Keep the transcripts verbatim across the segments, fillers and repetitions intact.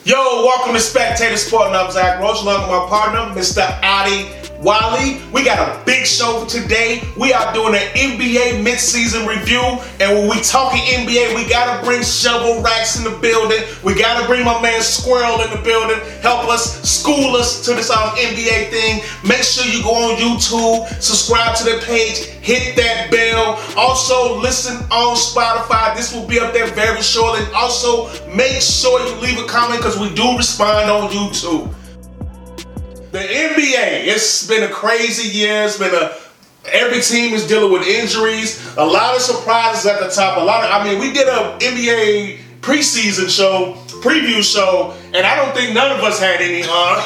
Yo, welcome to Spectator Sport, and I'm Zach Roach, along with my partner, Mister Adi Wally. We got a big show today. We are doing an N B A mid-season review, and when we talking N B A, we gotta bring Shovel Racks in the building. We gotta bring my man Squirrel in the building, help us, school us to this um, N B A thing. Make sure you go on YouTube, subscribe to the page, hit that bell. Also, listen on Spotify. This will be up there very shortly. Also, make sure you leave a comment because we do respond on YouTube. The N B A, it's been a crazy year. It's been a, every team is dealing with injuries. A lot of surprises at the top. A lot of, I mean, we did a N B A preseason show, preview show, and I don't think none of us had any on.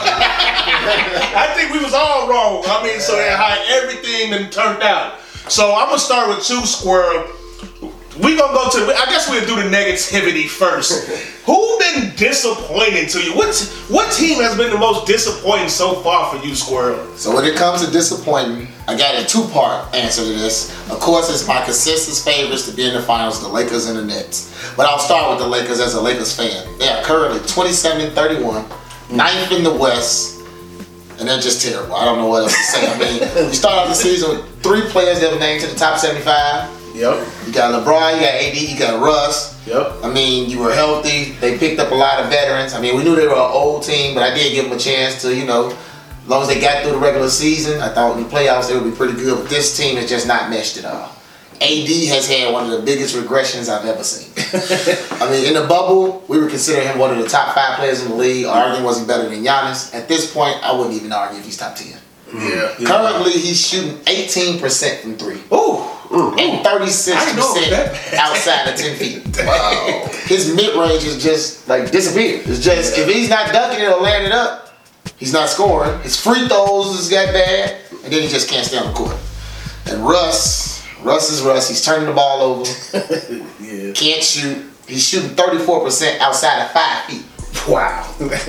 I think we was all wrong. I mean, so how everything then turned out. So I'm gonna start with you, Squirrel. We gonna go to, I guess we'll do the negativity first. Who been disappointing to you? What what team has been the most disappointing so far for you, Squirrel? So when it comes to disappointing, I got a two-part answer to this. Of course, it's my consensus favorites to be in the finals, the Lakers and the Nets. But I'll start with the Lakers as a Lakers fan. They are currently twenty-seven and thirty-one, ninth in the West, and they're just terrible. I don't know what else to say. I mean, you start off the season with three players that were named to the top seventy-five. Yep. You got LeBron, you got A D, you got Russ. Yep. I mean, you were healthy. They picked up a lot of veterans. I mean, we knew they were an old team, but I did give them a chance to, you know, as long as they got through the regular season, I thought in the playoffs they would be pretty good. But this team has just not meshed at all. A D has had one of the biggest regressions I've ever seen. I mean, in the bubble, we were considering him one of the top five players in the league. Arguing was he better than Giannis. At this point, I wouldn't even argue if he's top ten. Yeah. Currently, he's shooting eighteen percent from three. Ooh. And thirty-six percent outside of ten feet. Wow. His mid-range is just like disappeared. It's just, if he's not dunking it or laying it up, he's not scoring. His free throws has got bad, and then he just can't stay on the court. And Russ, Russ is Russ. He's turning the ball over. Yeah. Can't shoot. He's shooting thirty-four percent outside of five feet. Wow. That's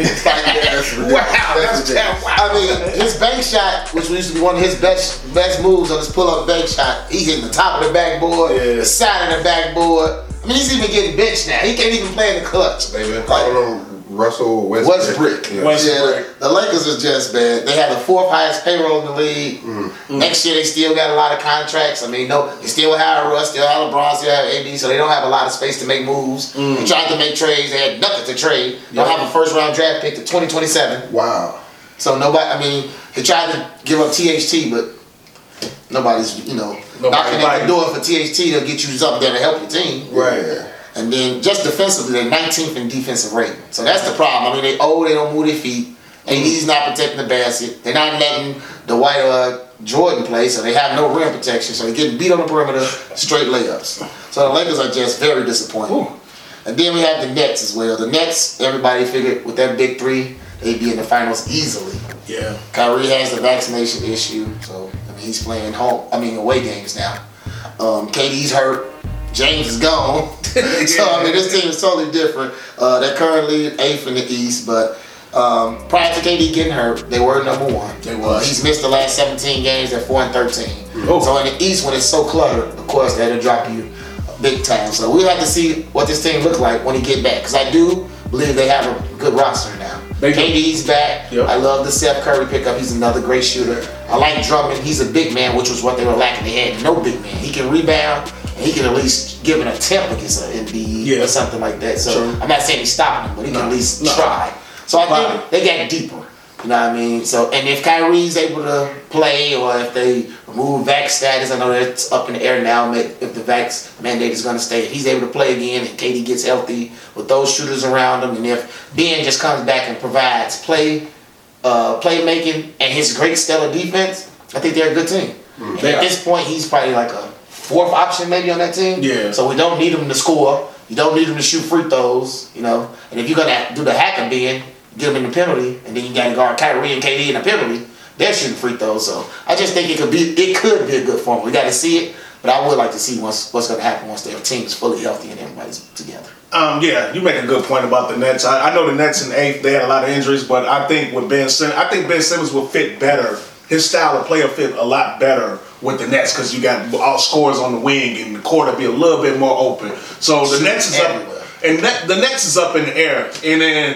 wow. That's wow. I mean, his bank shot, which used to be one of his best best moves on his pull-up bank shot, he's hitting the top of the backboard, yeah. the side of the backboard. I mean, he's even getting benched now. He can't even play in the clutch. They've been calling him Russell Westbrook. Westbrook. Yeah. Westbrook. Yeah, the Lakers are just bad. They have the fourth highest payroll in the league. Mm. Next year, they still got a lot of contracts. I mean, no, they still have Russ, still have LeBron, still have A D, so they don't have a lot of space to make moves. Mm. They tried to make trades. They had nothing to trade. They don't have a first-round draft pick to twenty twenty-seven. Wow. So nobody, I mean, they tried to give up T H T, but nobody's, you know, Nobody knocking at the door for T H T to get you something there to help your team. Right. And then just defensively, they're nineteenth in defensive rating. So that's the problem. I mean, they old, they don't move their feet. A D's not protecting the basket. They're not letting Dwight uh, Jordan play, so they have no rim protection. So they're getting beat on the perimeter, straight layups. So the Lakers are just very disappointing. Ooh. And then we have the Nets as well. The Nets, everybody figured with that big three, they'd be in the finals easily. Yeah. Kyrie has the vaccination issue, so I mean he's playing home. I mean away games now. Um, K D's hurt. James is gone. So, I mean, this team is totally different. Uh, they're currently eighth in the East, but um, prior to K D getting hurt, they were number one. They was. Uh, he's missed the last seventeen games at four and thirteen. Oh. So, in the East, when it's so cluttered, of course, that'll drop you big time. So, we'll have to see what this team look like when he get back. Because I do believe they have a good roster now. K D's back. Yep. I love the Seth Curry pickup. He's another great shooter. I like Drummond. He's a big man, which was what they were lacking. They had no big man. He can rebound. He can at least give an attempt against an N B E yeah. or something like that. So sure. I'm not saying he's stopping him, but he can no, at least no. try. So I think right. they got deeper. You know what I mean? So and if Kyrie's able to play, or if they remove vax status, I know that's up in the air now. If the vax mandate is going to stay, if he's able to play again, and K D gets healthy with those shooters around him, and if Ben just comes back and provides play, uh, playmaking, and his great stellar defense, I think they're a good team. Mm-hmm. And at this point, he's probably like a fourth option maybe on that team. Yeah. So we don't need him to score. You don't need him to shoot free throws, you know. And if you're gonna do the hack and Ben, get him in the penalty, and then you gotta guard Kyrie and K D in the penalty, they're shooting free throws. So I just think it could be it could be a good formula. We gotta see it, but I would like to see what's what's gonna happen once their team is fully healthy and everybody's together. Um, yeah, you make a good point about the Nets. I, I know the Nets in eighth, they had a lot of injuries, but I think with Ben Simmons, I think Ben Simmons will fit better. His style of play will fit a lot better with the Nets because you got all scores on the wing and the court will be a little bit more open. So the Nets is up, and net, the Nets is up in the air. And then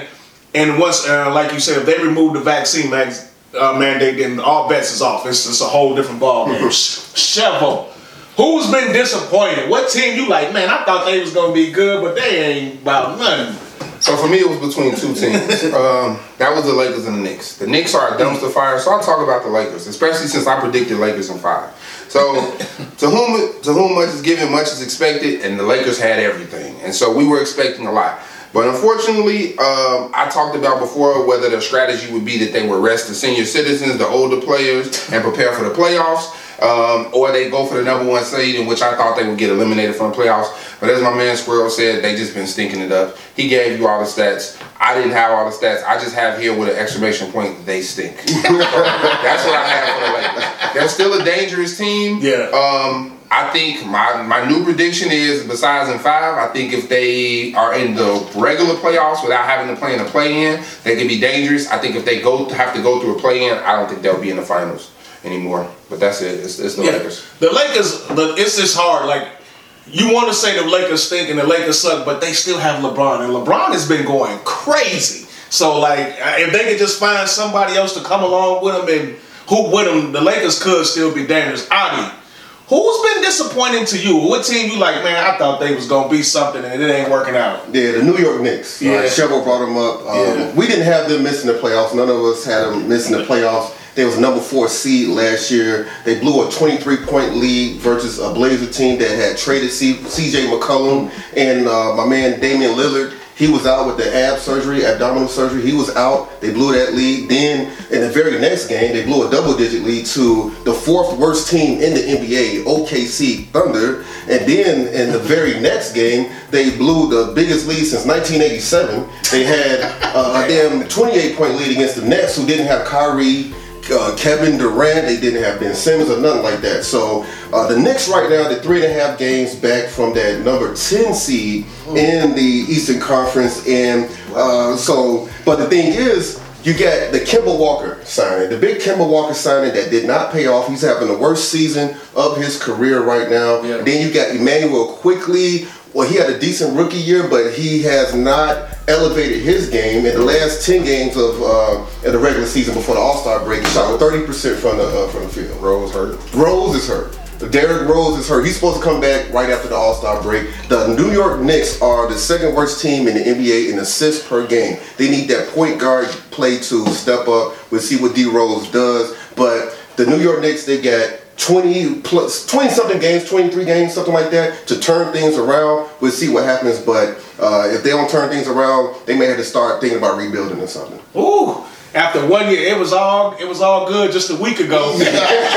And once, uh, like you said, if they remove the vaccine max, uh, mandate, then all bets is off. It's just a whole different ball game. Chevo, who's been disappointed? What team you like? Man, I thought they was gonna be good, but they ain't about nothing. So for me, it was between two teams. um, that was the Lakers and the Knicks. The Knicks are a dumpster fire, so I'll talk about the Lakers, especially since I predicted Lakers in five. So to whom to whom much is given, much is expected, and the Lakers had everything, and so we were expecting a lot. But unfortunately, um, I talked about before whether their strategy would be that they would rest the senior citizens, the older players, and prepare for the playoffs, um, or they go for the number one seed, in which I thought they would get eliminated from the playoffs. But as my man Squirrel said, they just been stinking it up. He gave you all the stats. I didn't have all the stats. I just have here with an exclamation point, they stink. So that's what I have for the Lakers. They're still a dangerous team. Yeah. Um, I think my, my new prediction is, besides in five, I think if they are in the regular playoffs without having to play in a play-in, they can be dangerous. I think if they go have to go through a play-in, I don't think they'll be in the finals anymore. But that's it. It's, it's the yeah. Lakers. The Lakers, the, it's just hard. Like, you want to say the Lakers stink and the Lakers suck, but they still have LeBron. And LeBron has been going crazy. So, like, if they could just find somebody else to come along with them and hoop with them, the Lakers could still be dangerous. Adi, who's been disappointing to you? What team you like, man, I thought they was going to be something and it ain't working out? Yeah, the New York Knicks. Yeah. Uh, Chevo brought them up. Um, yeah. We didn't have them missing the playoffs. None of us had them missing the playoffs. They was number four seed last year. They blew a twenty-three point lead versus a Blazer team that had traded C J McCollum and uh, my man Damian Lillard. He was out with the ab surgery, abdominal surgery. He was out. They blew that lead. Then in the very next game, they blew a double-digit lead to the fourth worst team in the N B A, O K C Thunder. And then in the very next game, they blew the biggest lead since nineteen eighty-seven. They had uh, a damn twenty-eight point lead against the Nets, who didn't have Kyrie, Uh, Kevin Durant. They didn't have Ben Simmons or nothing like that. So uh, the Knicks right now, they're three and a half games back from that number ten seed in the Eastern Conference. And uh, so, but the thing is, you got the Kemba Walker signing, the big Kemba Walker signing that did not pay off. He's having the worst season of his career right now. Yeah. Then you got Emmanuel Quickly. Well, he had a decent rookie year, but he has not elevated his game. In the last ten games of uh, in the regular season before the All-Star break, he shot thirty percent from the uh, from the field. Rose hurt. Rose is hurt. Derrick Rose is hurt. He's supposed to come back right after the All-Star break. The New York Knicks are the second worst team in the N B A in assists per game. They need that point guard play to step up. We'll see what D Rose does. But the New York Knicks, they got twenty plus, twenty something games, twenty-three games, something like that, to turn things around. We'll see what happens. But uh, if they don't turn things around, they may have to start thinking about rebuilding or something. Ooh. After one year, it was all it was all good just a week ago. They,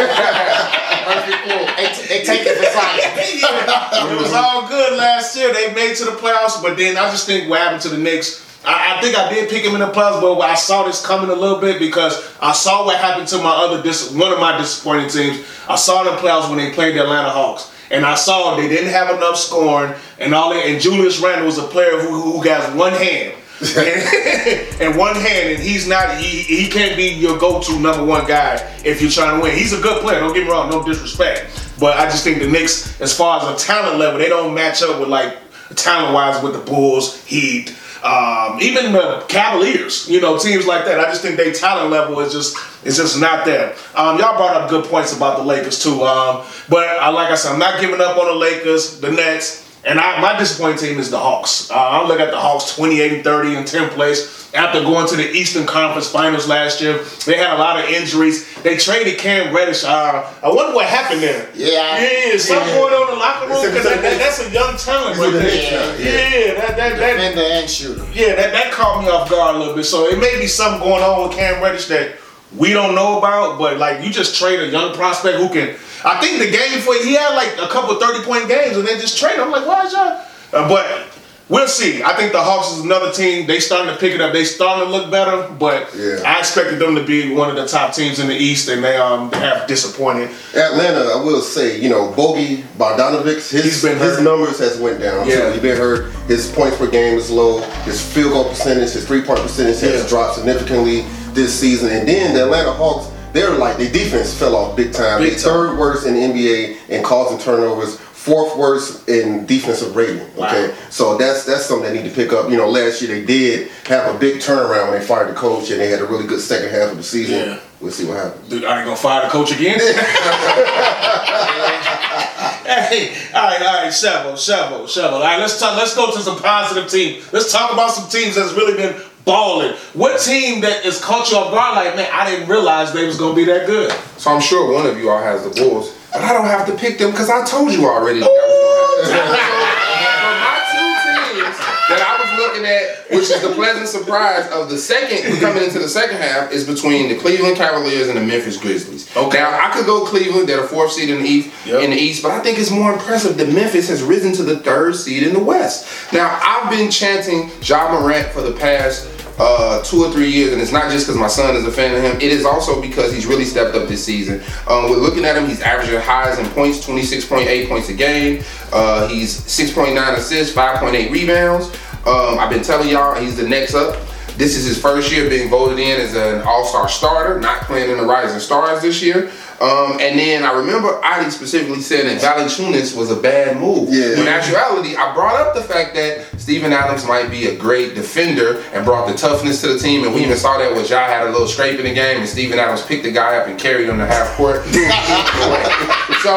they take it for granted. Yeah. It was all good last year. They made it to the playoffs, but then I just think what happened to the Knicks. I, I think I did pick him in the playoffs, but I saw this coming a little bit because I saw what happened to my other dis- one of my disappointing teams. I saw the playoffs when they played the Atlanta Hawks. And I saw they didn't have enough scoring, and all that. And Julius Randle was a player who who has one hand. and, and one hand, and he's not he, he can't be your go-to number one guy if you're trying to win. He's a good player, don't get me wrong, no disrespect, but I just think the Knicks, as far as a talent level, they don't match up with, like, talent wise with the Bulls, Heat, um, even the Cavaliers, you know, teams like that. I just think their talent level is just is just not there. Um, y'all brought up good points about the Lakers too, um, but I, like I said, I'm not giving up on the Lakers, the Nets. And I, my disappointing team is the Hawks. Uh, I look at the Hawks twenty-eight and thirty in tenth place. After going to the Eastern Conference Finals last year, they had a lot of injuries. They traded Cam Reddish. Uh, I wonder what happened there. Yeah. Yeah, something yeah. going on in the locker room because that, that, that's a young talent right there. Yeah, yeah. yeah that, that, that, Defender and shooter. Yeah, that, that caught me off guard a little bit. So it may be something going on with Cam Reddish that we don't know about, but like you just trade a young prospect who can. I think the game before he had like a couple thirty point games and then just trade. I'm like, why is y'all? Uh, but we'll see. I think the Hawks is another team. They starting to pick it up. They starting to look better, but yeah. I expected them to be one of the top teams in the East, and they um they have disappointed. Atlanta, I will say, you know, Bogey Bogdanovic, his his numbers has went down. Yeah, too. He's been hurt. His points per game is low. His field goal percentage, his three point percentage has yeah. dropped significantly this season. And then the Atlanta Hawks, they're like, their defense fell off big time. Big time. Third worst in the N B A in causing turnovers. fourth worst in defensive rating. Okay, wow. So that's that's something they need to pick up. You know, last year they did have a big turnaround when they fired the coach, and they had a really good second half of the season. Yeah. We'll see what happens. Dude, are they gonna fire the coach again? Hey, all right, all right, Shovel, Shovel, Shovel. All right, let's talk. Let's go to some positive teams. Let's talk about some teams that's really been balling. What team that has caught you off guard? Like, man, I didn't realize they was gonna be that good. So I'm sure one of you all has the Bulls, but I don't have to pick them because I told you already that I was gonna have to. For my two teams that I was looking at, which is the pleasant surprise of the second coming into the second half, is between the Cleveland Cavaliers and the Memphis Grizzlies. Okay. Now I could go Cleveland; they're the fourth seed in the East. Yep. In the East, but I think it's more impressive that Memphis has risen to the third seed in the West. Now I've been chanting Ja Morant for the past uh, two or three years, and it's not just because my son is a fan of him. It is also because he's really stepped up this season. Um, we're looking at him; he's averaging highs in points, twenty-six point eight points a game. Uh, he's six point nine assists, five point eight rebounds. Um, I've been telling y'all he's the next up. This is his first year being voted in as an all-star starter, not playing in the Rising Stars this year. Um, and then I remember Adi specifically said that Valanciunas was a bad move. Yeah. In actuality, I brought up the fact that Steven Adams might be a great defender and brought the toughness to the team. And we even saw that when Ja had a little scrape in the game and Steven Adams picked the guy up and carried him to half court. So,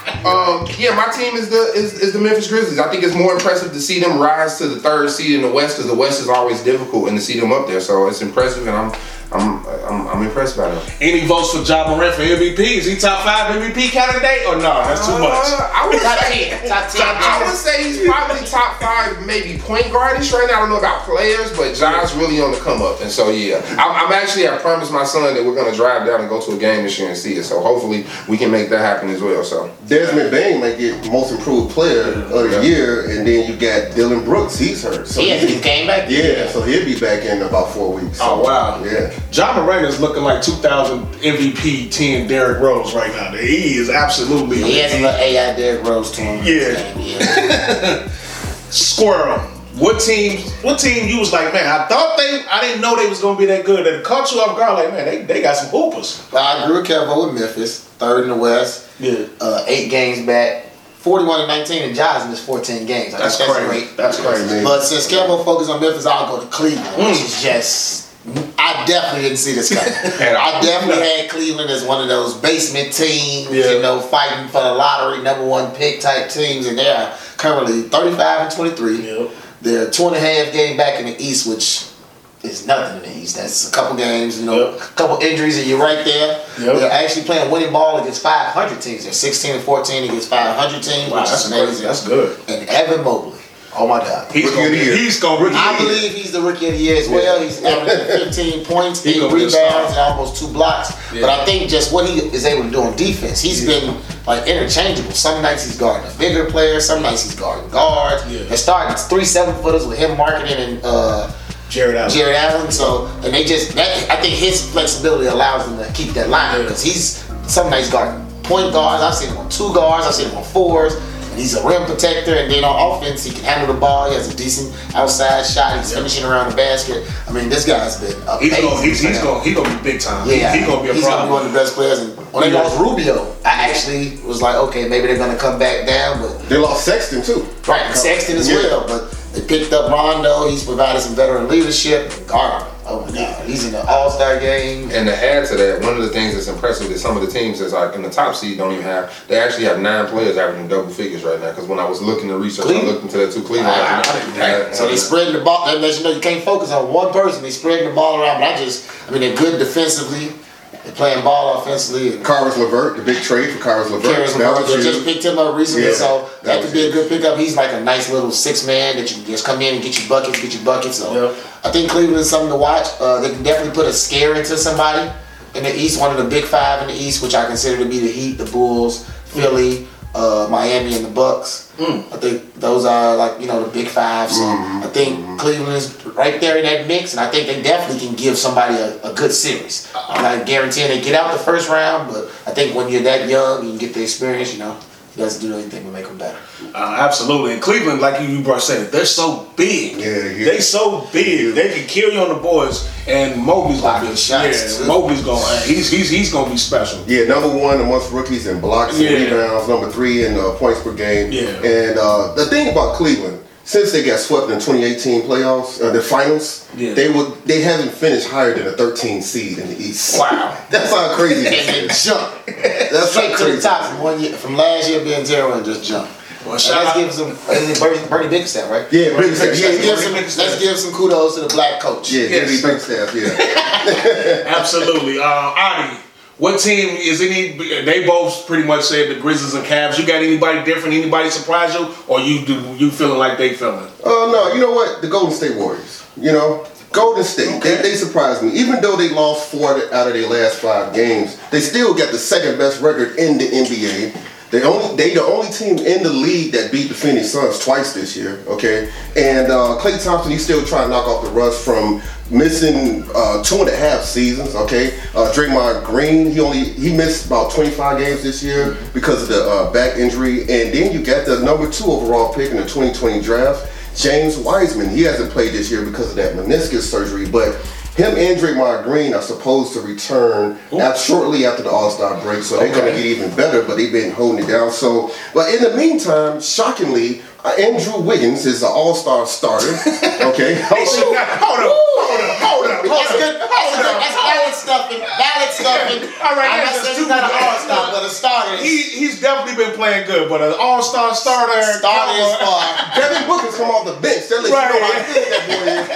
um, yeah, my team is the is, is the Memphis Grizzlies. I think it's more impressive to see them rise to the third seed in the West because the West is always difficult and to see them up there. So it's impressive, and I'm I'm I'm, I'm impressed by them. Any votes for Ja Morant for M V P? Is he top five M V P candidate or no? That's too much. Uh, I would top say, ten. Top ten. I would say he's probably top five, maybe point guardish right now. I don't know about players, but Ja's really on the come up, and so yeah, I'm, I'm actually I promised my son that we're gonna drive down and go to a game this year and see it. So hopefully we can make that happen as well. So Desmond Bane might get most improved player of the yeah. year, and then you got Dylan Brooks. He's hurt. So yeah, he came back. Yeah, so he'll be back in about four weeks. So, oh wow. Yeah. Ja Morant is looking like two thousand M V P ten Derrick Rose right now. He is absolutely. He has a little A I Derrick Rose to him. Yeah. yeah. Squirrel. What team? What team you was like, man? I thought they. I didn't know they was gonna be that good. They caught you off guard. Like, man, they, they got some hoopers. Well, I agree with Kevo with Memphis, third in the West. Yeah. Uh, eight games back. forty-one and nineteen, and Ja's missed fourteen games. I that's, think that's crazy. Great. That's crazy. But since Kevo focused on Memphis, I'll go to Cleveland, mm. which is just. I definitely didn't see this coming. I definitely had Cleveland as one of those basement teams, yeah. you know, fighting for the lottery, number one pick type teams, and they are currently thirty-five and twenty-three. Yep. They're two and a half game back in the East, which is nothing in the East. That's a couple games, you know, yep. a couple injuries, and you're right there. Yep. They're actually playing winning ball against five hundred teams. They're sixteen and fourteen against five hundred teams, wow, which that's is amazing. Good. That's good. And Evan Mobley. Oh my God. He's going to be He's going to I believe he's the rookie of the year as well. He's averaging fifteen points, eight rebounds, and almost two blocks. Yeah. But I think just what he is able to do on defense, he's yeah. been like interchangeable. Some nights he's guarding a bigger player, some nights he's guarding guards. Yeah. They're starting three seven footers with him marketing and uh, Jared Allen. Jared Allen. So and they just that, I think his flexibility allows them to keep that line because yeah. he's some nights guarding point guards. I've seen him on two guards. I've seen him on fours. He's a rim protector, and then on offense, he can handle the ball. He has a decent outside shot. He's yep. finishing around the basket. I mean, this guy's been amazing. He's going he's, he's gonna, he gonna be big time. Yeah, he's going to be a he's problem. He's going to be one of the best players. And when they lost Rubio, I actually was like, okay, maybe they're going to come back down. But they lost Sexton, too. Right, and Sexton as yeah. well. But they picked up Rondo. He's provided some veteran leadership. Garland. Oh my God, he's in the All-Star game. And to add to that, one of the things that's impressive is some of the teams that's like in the top seed don't even have. They actually have nine players averaging double figures right now. Because when I was looking to research, Cleveland. I looked into that too. Cleveland. Ah, I so they spreading the ball. That lets you know you can't focus on one person. They spreading the ball around. But I just, I mean, they're good defensively. They're playing ball offensively. Caris LeVert, the big trade for Caris LeVert. Caris LeVert, they just picked him up recently, yeah, so that, that could be a good pickup. He's like a nice little six man that you can just come in and get your buckets, get your buckets. So yep. I think Cleveland is something to watch. Uh, they can definitely put a scare into somebody in the East. One of the big five in the East, which I consider to be the Heat, the Bulls, Philly, uh, Miami, and the Bucks. Mm. I think those are like you know the big five. So mm-hmm. I think mm-hmm. Cleveland is right there in that mix, and I think they definitely can give somebody a, a good series. I'm not guaranteeing they get out the first round, but I think when you're that young, you can get the experience. You know. doesn't do anything to make them better. Uh, absolutely. And Cleveland, like you, you brought said, they're so big. Yeah, yeah. They so big. Yeah. They can kill you on the boards. And Mobley's gonna be shots. Yeah, Mobley's gonna he's he's he's gonna be special. Yeah, number one amongst rookies in blocks and yeah. rebounds. Number three in uh, points per game. Yeah. And uh, the thing about Cleveland, since they got swept in twenty eighteen playoffs, uh, the finals, yeah. they would they haven't finished higher than a thirteen seed in the East. Wow, that's how crazy they jump. That's straight to the top from one year, from last year being zero and just jump. Well, shout and let's give some Bernie, Bernie Bickerstaff, right? Yeah, Bickerstaff. Yeah, give some, let's give some kudos to the black coach. Yeah, yes. Bernie Bickerstaff. Yeah, absolutely. Uh, Adi, what team is any? They both pretty much said the Grizzlies and Cavs. You got anybody different? Anybody surprise you, or you do you feeling like they feeling? Oh uh, no, you know what? The Golden State Warriors. You know. Golden State, okay. they, they surprised me. Even though they lost four out of their last five games, they still got the second best record in the N B A. They only they the only team in the league that beat the Phoenix Suns twice this year. Okay, and uh, Klay Thompson, he's still trying to knock off the rust from missing uh, two and a half seasons. Okay, uh, Draymond Green, he only he missed about twenty-five games this year because of the uh, back injury. And then you got the number two overall pick in the twenty twenty draft. James Wiseman, he hasn't played this year because of that meniscus surgery, but him and Draymond Green are supposed to return after, shortly after the All-Star break, so they're okay. going to get even better, but they've been holding it down. So, but in the meantime, shockingly, uh, Andrew Wiggins is an All-Star starter. Okay, hold up, hold up, hold up, hold up. That's good. That's good. That's ballot stuffing. Ballot stuffing. All right, I'm not saying he's not an All-Star, but a starter. He he's definitely been playing good, but an All-Star starter. Starter is far. Devin Booker's come off the bench. That lets right. you know how good that boy is.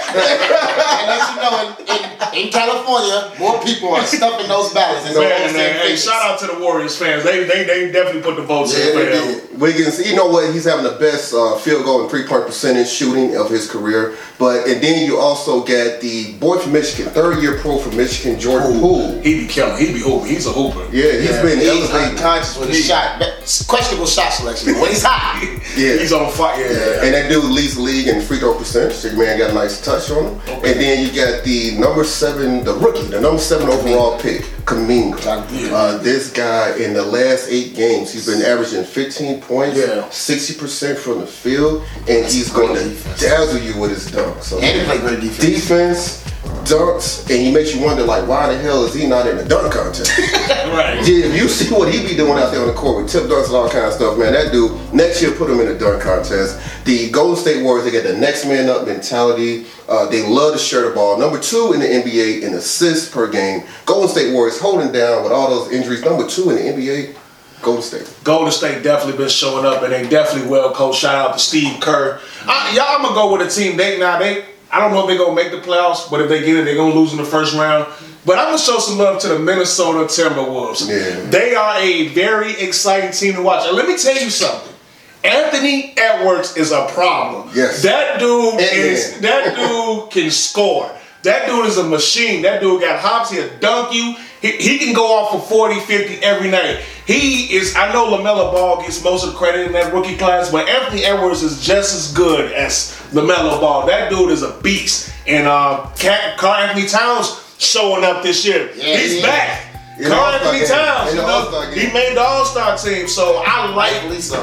And let you know, in, in, in California, more people are stuffing those ballots. Man, man, hey, shout out to the Warriors fans. They they they definitely put the votes yeah, in. Wiggins, you know what? He's having the best uh, field goal and three-point percentage shooting of his career. But and then you also get the boy from Michigan, third-year pro from Michigan, Jordan Poole. He be killing. He be hooping. He's a hooper. Yeah, he's yeah, been he's elevated. unconscious with his shot. Questionable shot selection, but when he's hot, yeah, he's on fire. Yeah. Yeah. And that dude leads the league in free throw percentage. So your man got a nice touch on him. Okay. And then you got the number seven, the rookie, the number seven overall pick, Kuminga. Yeah. Uh, this guy in the last eight games, he's been averaging fifteen points, yeah. sixty percent from the field, and That's he's going to defense. dazzle you with his dunks. So, and he play great defense. Defense, dunks, and he makes you wonder, like, why the hell is he not in the dunk contest? Right. Yeah, if you see what he be doing out there on the court with tip dunks and all kind of stuff, man, that dude, next year put him in the dunk contest. The Golden State Warriors, they got the next man up mentality. Uh, they love to share the ball. Number two in the N B A in assists per game. Golden State Warriors holding down with all those injuries. Number two in the N B A. Golden State. Golden State definitely been showing up, and they definitely well coached. Shout out to Steve Kerr. I, y'all, I'm gonna go with a team. They now they. I don't know if they're gonna make the playoffs, but if they get it, they're gonna lose in the first round. But I'm gonna show some love to the Minnesota Timberwolves. Yeah. They are a very exciting team to watch. And let me tell you something. Anthony Edwards is a problem. Yes. That dude and is. That dude can score. That dude is a machine. That dude got hops. He'll dunk you. He, he can go off for forty, fifty every night. He is, I know LaMelo Ball gets most of the credit in that rookie class, but Anthony Edwards is just as good as LaMelo Ball. That dude is a beast. And uh, Karl Anthony Towns showing up this year. Yeah, He's yeah. back. Karl Anthony Towns, you know, he made the All-Star team, so I like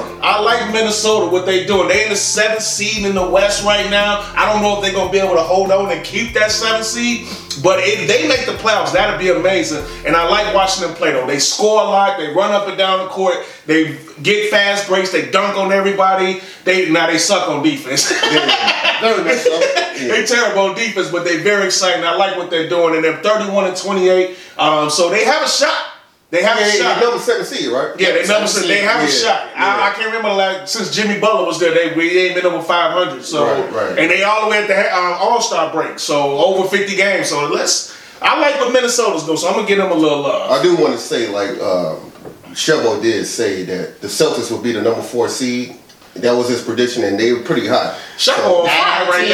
I like Minnesota, what they doing. They in the seventh seed in the West right now. I don't know if they're gonna be able to hold on and keep that seventh seed, but if they make the playoffs, that'd be amazing. And I like watching them play though. They score a lot, they run up and down the court, they get fast breaks, they dunk on everybody. They now they suck on defense. Yeah, very much so. Yeah. They terrible on defense, but they very exciting. I like what they're doing, and they're thirty-one and twenty-eight. Um, so they have a shot. They have yeah, a shot. They number seven seed, right? Yeah, they number seven. They have yeah, a shot. Yeah. I, I can't remember like since Jimmy Butler was there. They we ain't been over five hundred. So right, right. and they all the way at the uh, All Star break. So over fifty games. So let's. I like what Minnesota's doing. So I'm gonna give them a little love. I do want to say like um, Chevo did say that the Celtics will be the number four seed. That was his prediction, and they were pretty hot. Chevo so, on fire right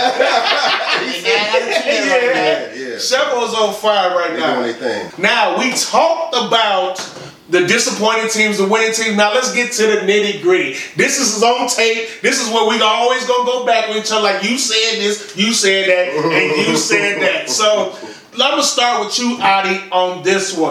now. yeah, yeah. Chevo's on fire right They're now. Doing their thing. Now we talked about the disappointing teams, the winning teams. Now let's get to the nitty gritty. This is his own tape. This is where we always gonna go back with each other. Like you said this, you said that, and you said that. So I'm gonna start with you, Adi, on this one.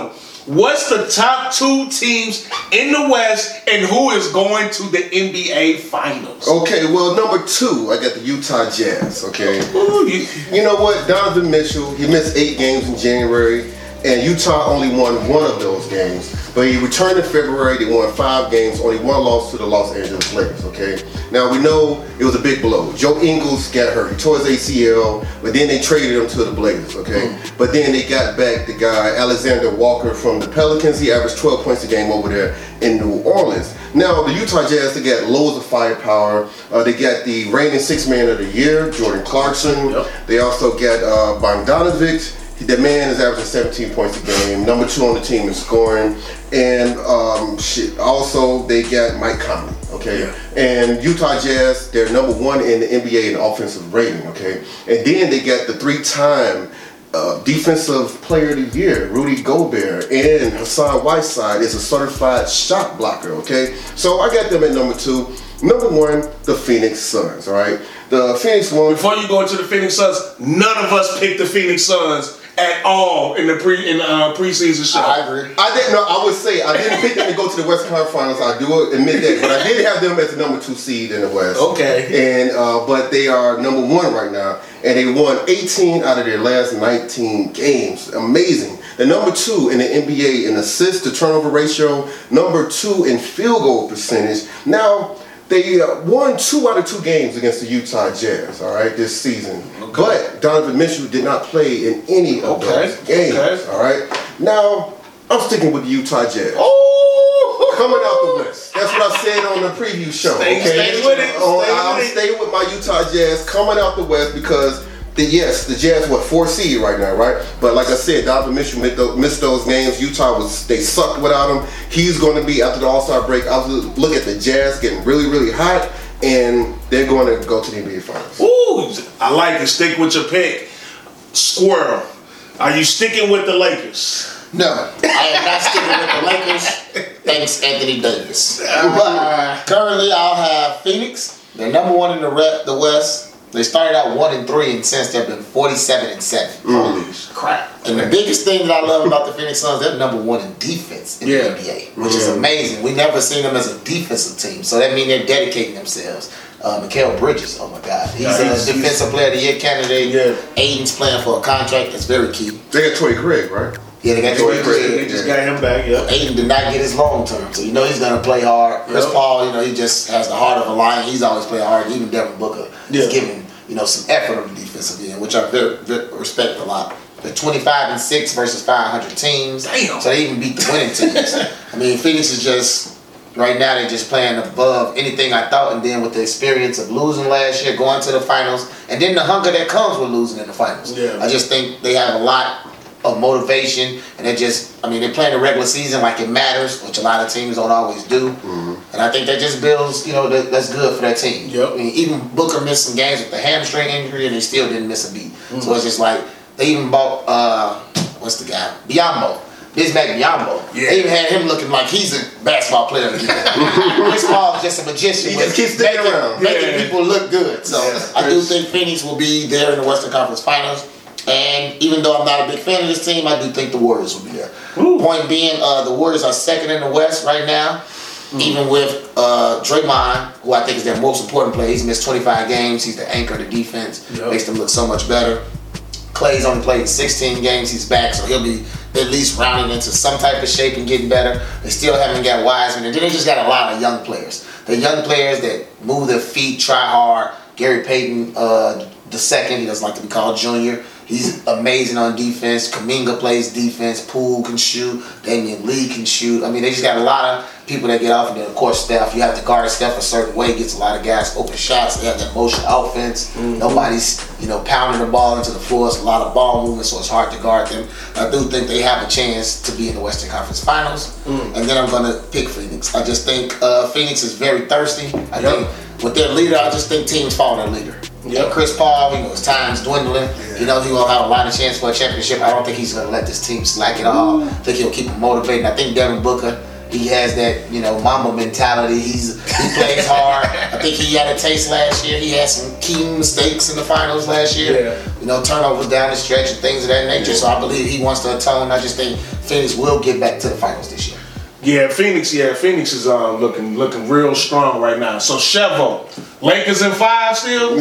What's the top two teams in the West, and who is going to the N B A Finals? Okay, well, number two, I got the Utah Jazz, okay? Ooh, you, you know what? Donovan Mitchell, he missed eight games in January, and Utah only won one of those games. But he returned in February, they won five games, only one loss to the Los Angeles Lakers, okay? Now, we know it was a big blow. Joe Ingles got hurt. He tore his A C L, but then they traded him to the Blazers, okay? Mm. But then they got back the guy, Alexander Walker from the Pelicans. He averaged twelve points a game over there in New Orleans. Now, the Utah Jazz, they got loads of firepower. Uh, they got the reigning sixth man of the year, Jordan Clarkson. Yep. They also got uh, Bogdanovic. That man is averaging seventeen points a game. Number two on the team in scoring. And um, shit. Also, they got Mike Conley, okay? Yeah. And Utah Jazz, they're number one in the N B A in offensive rating, okay? And then they got the three-time uh, defensive player of the year, Rudy Gobert, and Hassan Whiteside is a certified shot blocker, okay? So I got them at number two. Number one, the Phoenix Suns, all right? The Phoenix Suns. Before you go into the Phoenix Suns, none of us picked the Phoenix Suns at all in the pre in uh, preseason show. I agree. I didn't know. I would say I didn't pick them to go to the Western Conference Finals. I do admit that, but I did have them as the number two seed in the West. Okay. And uh, but they are number one right now, and they won eighteen out of their last nineteen games. Amazing. The number two in the N B A in assists to turnover ratio. Number two in field goal percentage. Now. They uh, won two out of two games against the Utah Jazz, all right, this season. Okay. But Donovan Mitchell did not play in any of okay. those games, okay. all right? Now, I'm sticking with the Utah Jazz. Oh! Coming out the West. That's what I said on the preview show, stay, okay? Stay with it. Uh, stay I'm with staying with my Utah Jazz coming out the West because The, yes, the Jazz, what, four seed right now, right? But like I said, Donovan Mitchell missed those games. Utah was, they sucked without him. He's going to be, after the All-Star break, I was look at the Jazz getting really, really hot, and they're going to go to the N B A Finals. Ooh, I like it. Stick with your pick. Squirrel, are you sticking with the Lakers? No, I am not sticking with the Lakers. Thanks, Anthony Davis. But currently, I'll have Phoenix. They're number one in the rep, the West. They started out one and three, and since they've been forty-seven and seven. Holy crap! And the biggest thing that I love about the Phoenix Suns, they're number one in defense in yeah. the N B A, which yeah. is amazing. We never seen them as a defensive team, so that means they're dedicating themselves. Uh, Mikal Bridges, oh my God, he's yeah, a he's, defensive he's, player of the year candidate. Yeah. Aiden's playing for a contract that's very key. They got Torrey Craig, right? Yeah, they got Torrey Craig. They just got him back. Yeah. Aiden did not get his long term, so you know he's gonna play hard. Chris yep. Paul, you know, he just has the heart of a lion. He's always playing hard. Even Devin Booker yeah. is giving. You know, some effort on the defensive end, which I very, very respect a lot. They're twenty-five and six versus five hundred teams. Damn. So they even beat the winning teams. I mean, Phoenix is just, right now, they're just playing above anything I thought. And then with the experience of losing last year, going to the finals, and then the hunger that comes with losing in the finals. Yeah. I just think they have a lot of motivation, and they just, I mean, they're playing the regular season like it matters, which a lot of teams don't always do. Mm-hmm. And I think that just builds, you know, that, that's good for that team. Yep. I mean, even Booker missed some games with the hamstring injury, and they still didn't miss a beat. Mm-hmm. So it's just like, they even bought, uh, what's the guy? Biyombo. Bismack Biyombo. Yeah. They even had him looking like he's a basketball player again. Chris Paul is just a magician. He just keeps sticking making, around. Making yeah. people look good. So yeah. I do think Phoenix will be there in the Western Conference Finals. And even though I'm not a big fan of this team, I do think the Warriors will be there. Ooh. Point being, uh, the Warriors are second in the West right now. Mm. Even with uh, Draymond, who I think is their most important player. He's missed twenty-five games. He's the anchor of the defense. Yep. Makes them look so much better. Clay's only played sixteen games. He's back, so he'll be at least rounding into some type of shape and getting better. They still haven't got Wiseman. And then they just got a lot of young players. They're young players that move their feet, try hard. Gary Payton, uh, the second, he doesn't like to be called junior. He's amazing on defense. Kuminga plays defense. Poole can shoot. Damian Lee can shoot. I mean, they just got a lot of people that get off. And then, of course, Steph. You have to guard Steph a certain way. Gets a lot of guys open shots. They have that motion offense. Mm-hmm. Nobody's, you know, pounding the ball into the floor. It's a lot of ball movement, so it's hard to guard them. I do think they have a chance to be in the Western Conference Finals. Mm-hmm. And then I'm going to pick Phoenix. I just think uh, Phoenix is very thirsty. I yep. think with their leader, I just think teams follow their leader. Yep. Chris Paul, you know, his time's dwindling. Yeah. You know, he will have a lot of chance for a championship. I don't think he's going to let this team slack at all. I think he'll keep them motivated. I think Devin Booker, He has that, you know, Mamba mentality. He's he plays hard. I think he had a taste last year. He had some key mistakes in the finals last year. Yeah. You know, turnovers down the stretch and things of that nature. So I believe he wants to atone. I just think Phoenix will get back to the finals this year. Yeah, Phoenix. Yeah, Phoenix is um, looking looking real strong right now. So Chevo, Lakers in five still.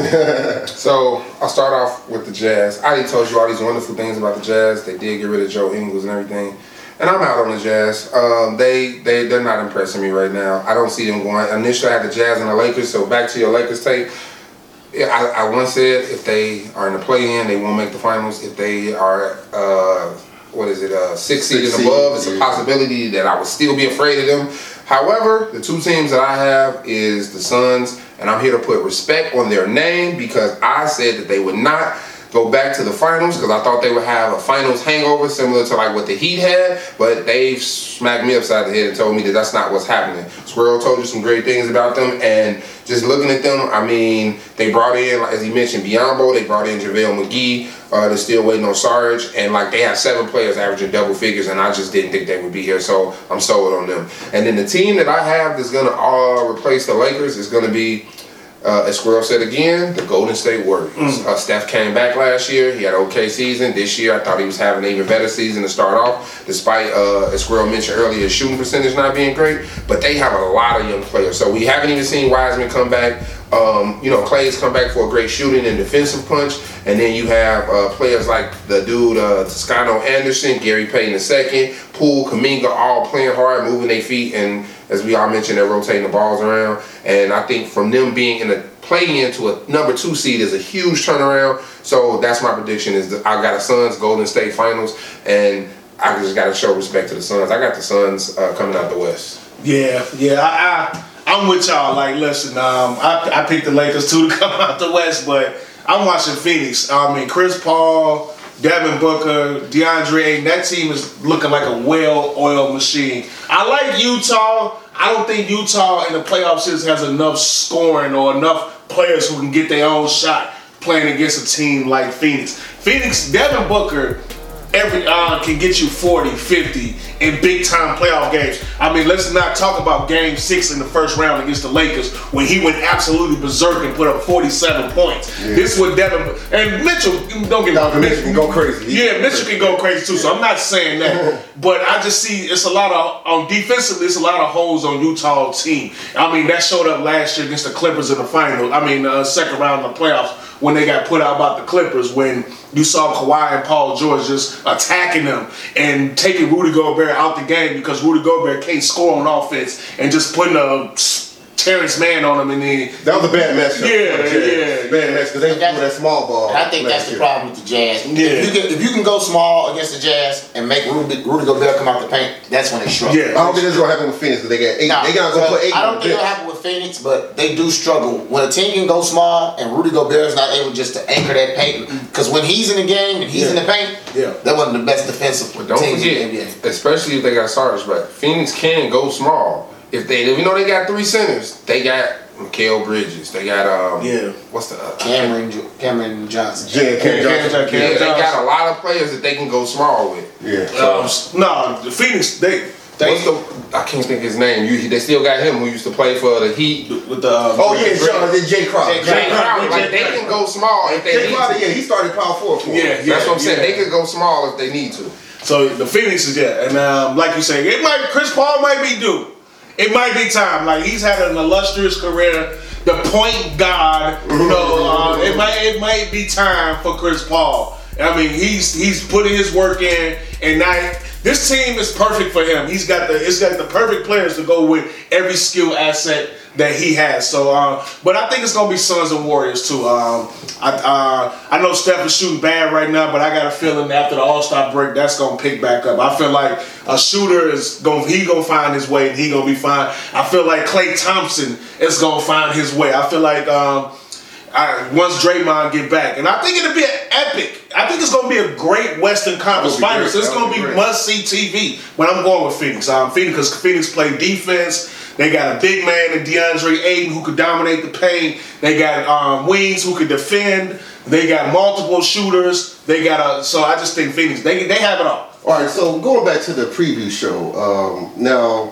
So I'll start off with the Jazz. I already told you all these wonderful things about the Jazz. They did get rid of Joe Ingles and everything, and I'm out on the Jazz. Um, they they they're not impressing me right now. I don't see them going. Initially, I had the Jazz and the Lakers. So back to your Lakers tape. Yeah, I, I once said if they are in the play-in, they won't make the finals. If they are. Uh, What is it? Uh, six seed and above. It's a possibility that I would still be afraid of them. However, the two teams that I have is the Suns, and I'm here to put respect on their name because I said that they would not go back to the finals because I thought they would have a finals hangover similar to like what the Heat had, but they've smacked me upside the head and told me that that's not what's happening. Squirrel told you some great things about them, and just looking at them, I mean, they brought in, as he mentioned, Biyombo, they brought in JaVale McGee, uh, they're still waiting on Sarge, and like they have seven players averaging double figures, and I just didn't think they would be here, so I'm sold on them. And then the team that I have that's going to uh, replace the Lakers is going to be, Uh, as Squirrel said again, the Golden State Warriors. Mm. Uh, Steph came back last year. He had an okay season. This year, I thought he was having an even better season to start off, despite, uh, as Squirrel mentioned earlier, his shooting percentage not being great. But they have a lot of young players. So we haven't even seen Wiseman come back. Um, you know, Clay's come back for a great shooting and defensive punch. And then you have uh, players like the dude, uh, Toscano Anderson, Gary Payton the second, Poole, Kuminga, all playing hard, moving their feet, and as we all mentioned, they're rotating the balls around. And I think from them being in a play-in to a number two seed is a huge turnaround. So that's my prediction is that I got a Suns Golden State Finals, and I just got to show respect to the Suns. I got the Suns uh, coming out the West. Yeah, yeah, I, I, I'm with y'all. Like, listen, um, I, I picked the Lakers too to come out the West, but I'm watching Phoenix. I mean, Chris Paul, Devin Booker, DeAndre Ayton, that team is looking like a well-oiled machine. I like Utah. I don't think Utah in the playoff series has enough scoring or enough players who can get their own shot playing against a team like Phoenix. Phoenix, Devin Booker every uh, can get you forty, fifty in big-time playoff games. I mean, let's not talk about game six in the first round against the Lakers when he went absolutely berserk and put up forty-seven points. Yeah. This is what Devin, and Mitchell, don't get me wrong. Mitchell can go crazy. He yeah, Mitchell can go crazy too, so I'm not saying that. But I just see it's a lot of, on defensively, it's a lot of holes on Utah's team. I mean, that showed up last year against the Clippers in the final. I mean, uh, second round of the playoffs when they got put out by the Clippers, when you saw Kawhi and Paul George just attacking them and taking Rudy Gobert out the game because Rudy Gobert can't score on offense and just putting a Terrence Mann on him, and then that was a bad matchup. Yeah, yeah, bad match because they threw that small ball. I think that's the year. problem with the Jazz. Yeah. If you can, if you can go small against the Jazz and make Rudy, Rudy Gobert come out the paint, that's when they struggle. Yeah, I don't think this is gonna happen with Phoenix because they got eight. No, they gotta go so play eight. I don't think it'll happen with Phoenix, but they do struggle when a team can go small and Rudy Gobert is not able just to anchor that paint. Because when he's in the game and he's yeah. in the paint, yeah. they're one of the best defensive But don't teams forget, in the N B A. especially if they got Sarge, but Phoenix can go small. If they, if you know they got three centers, they got Mikal Bridges. They got um, yeah. What's the uh, Cameron Cameron Johnson? Yeah, Cameron Johnson. Johnson. Yeah, they got a lot of players that they can go small with. Yeah. Um, no, the Phoenix, they, they What's the, I can't think his name. You, they still got him who used to play for the Heat. with the um, Oh yeah, John, then Jay Crowder. Jay Crowder. Like they can go small if they Jay need Crowder, to. yeah, he started power forward for him. Yeah, yeah. That's what I'm saying. yeah. They could go small if they need to. So the Phoenix is yeah, and um, like you say, it might Chris Paul might be due. It might be time. Like he's had an illustrious career, the point guard. You know, uh, it might it might be time for Chris Paul. I mean, he's he's putting his work in, and now this team is perfect for him. He's got the it's got the perfect players to go with every skill asset that he has. So, uh, but I think it's gonna be Suns and Warriors too. Um, I uh, I know Steph is shooting bad right now, but I got a feeling after the All-Star break, that's gonna pick back up. I feel like a shooter is going he gonna find his way, and he gonna be fine. I feel like Klay Thompson is gonna find his way. I feel like um, I, once Draymond get back, and I think it'll be an epic. I think it's gonna be a great Western Conference Finals. It's gonna be, be must-see T V when I'm going with Phoenix. Um, Phoenix, because Phoenix play defense. They got a big man in DeAndre Ayton who could dominate the paint. They got um, wings who could defend. They got multiple shooters. They got a. So I just think Phoenix. They they have it all. All right. So going back to the preview show. Um, now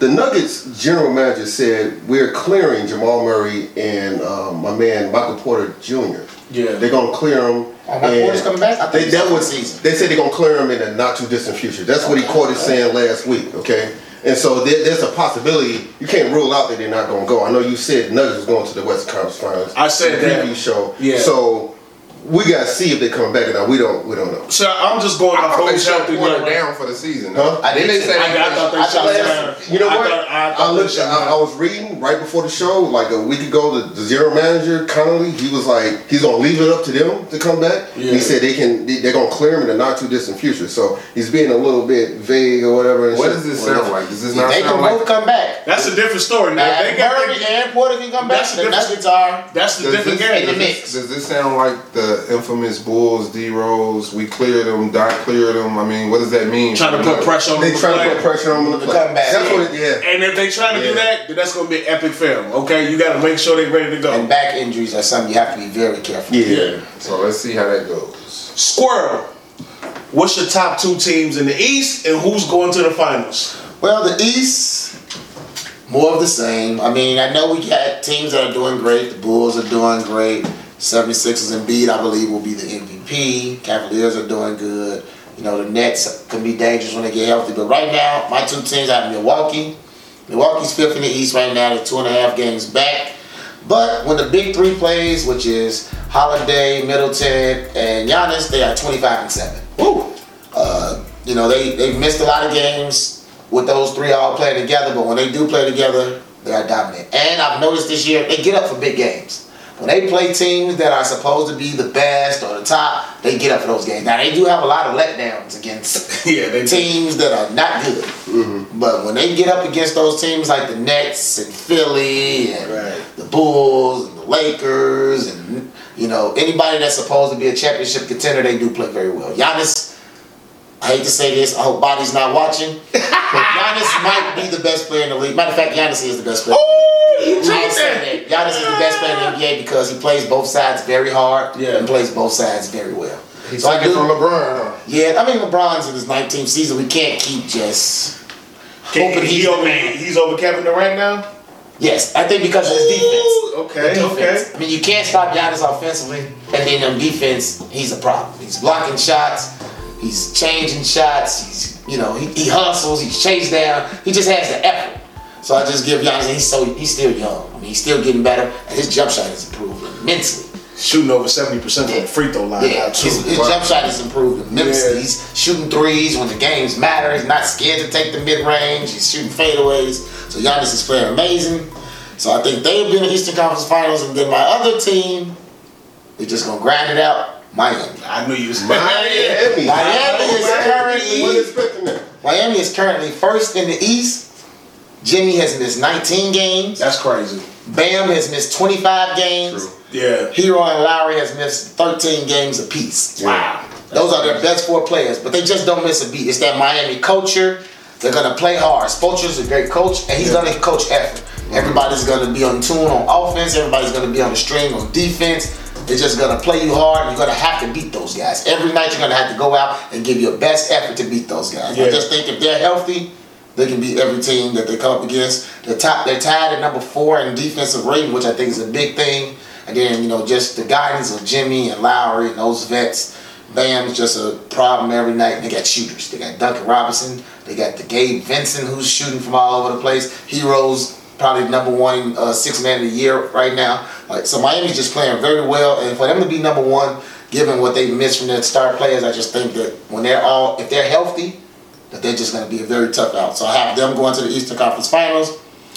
the Nuggets general manager said we're clearing Jamal Murray and um, my man Michael Porter Junior Yeah, they're gonna clear him. Oh, Michael Porter's coming back. I They, think that was season. they said they're gonna clear him in a not too distant future. That's what he quoted saying last week. Okay, and so there, there's a possibility. You can't rule out that they're not gonna go. I know you said Nuggets was going to the Western Conference Finals. I said in the that. preview show. Yeah. So we gotta see if they're coming back or not. We don't. We don't know. So I'm just going I off thought they who's shut healthy. Porter now. down for the season. Huh? I didn't they say I, I thought they I shut thought him last- down. You know I what? thought- I, I, thought they looked. shut him I, down. I was reading right before the show, like a week ago. The, the general manager Connolly, he was like, he's gonna leave it up to them to come back. Yeah. He said they can. they- They're gonna clear him in the not too distant future. So he's being a little bit vague or whatever. and What shit. does this sound like? Does this not They can sound like? both come back. That's a different story. Now Now, they got Murray the, and Porter can come back. That's The different- Nuggets are. that's the Does different this, game. in the does, mix. this, does this sound like the infamous Bulls, D Rose? We cleared them, Doc cleared them. I mean, what does that mean? Trying to put pressure on They them. trying to play. put pressure on him to To play. come back. That's what it. Yeah. And if they trying to do Yeah. that, then that's gonna be epic film. Okay, you got to make sure they ready to go. And back injuries are something you have to be very careful. Yeah. Yeah. So let's see how that goes. Squirrel, what's your top two teams in the East, and who's going to the finals? Well, the East, more of the same. I mean, I know we got teams that are doing great. The Bulls are doing great. seventy-sixers and Embiid, I believe, will be the M V P. Cavaliers are doing good. You know, the Nets can be dangerous when they get healthy. But right now, my two teams, I have Milwaukee. Milwaukee's fifth in the East right now. They're two and a half games back. But when the big three plays, which is Holiday, Middleton, and Giannis, they are twenty-five and seven. Woo! Uh, you know, they, they've missed a lot of games with those three all playing together, but when they do play together, they are dominant. And I've noticed this year, they get up for big games. When they play teams that are supposed to be the best or the top, they get up for those games. Now, they do have a lot of letdowns against Yeah, they do. teams that are not good. Mm-hmm. But when they get up against those teams like the Nets and Philly and Right. the Bulls and the Lakers and, you know, anybody that's supposed to be a championship contender, they do play very well. Giannis, I hate to say this, I hope Body's not watching, but Giannis might be the best player in the league. Matter of fact, Giannis is the best player. you I'll say that. Giannis is the best player in the N B A because he plays both sides very hard Yeah. and plays both sides very well. He's So I taking do- from LeBron. Huh? Yeah, I mean LeBron's in his nineteenth season. We can't keep just Can, hoping he he's the over, man. he's over Kevin Durant now. Yes, I think because of his defense. Ooh, The okay, defense. okay. I mean, you can't stop Giannis offensively, and then on defense, he's a problem. He's blocking shots, he's changing shots, he's you know he, he hustles, he's chased down, he just has the effort. So I just give Giannis, and he's so he's still young. I mean, he's still getting better, and his jump shot has improved immensely. Shooting over seventy percent from the free throw line. Yeah, now, too. his, his Wow. jump shot has improved immensely. Yeah. He's shooting threes when the games matter. He's not scared to take the mid range. He's shooting fadeaways. So Giannis is playing amazing. So I think they'll be in the Eastern Conference Finals, and then my other team, they're just gonna grind it out. Miami. I knew you was Miami. Miami is Wasn't currently expecting that. Miami is currently first in the East. Jimmy has missed nineteen games. That's crazy. Bam has missed twenty-five games. True. Yeah. Hero and Lowry has missed thirteen games apiece. Wow. Those are their best four players, but they just don't miss a beat. It's that Miami culture. They're gonna play hard. Spoelstra's a great coach, and he's gonna coach effort. Everybody's gonna be on tune on offense. Everybody's gonna be on the string on defense. They're just gonna play you hard, and you're gonna have to beat those guys. Every night you're gonna have to go out and give your best effort to beat those guys. Yeah. I just think if they're healthy, they can beat every team that they come up against. They're top. They're tied at number four in defensive rating, which I think is a big thing. And then you know just the guidance of Jimmy and Lowry and those vets. Bam is just a problem every night. And they got shooters. They got Duncan Robinson. They got the Gabe Vincent who's shooting from all over the place. Heroes probably number one uh, six man of the year right now. Like so, Miami's just playing very well, and for them to be number one, given what they missed from their star players, I just think that when they're all, if they're healthy, that they're just going to be a very tough out. So I have them going to the Eastern Conference Finals.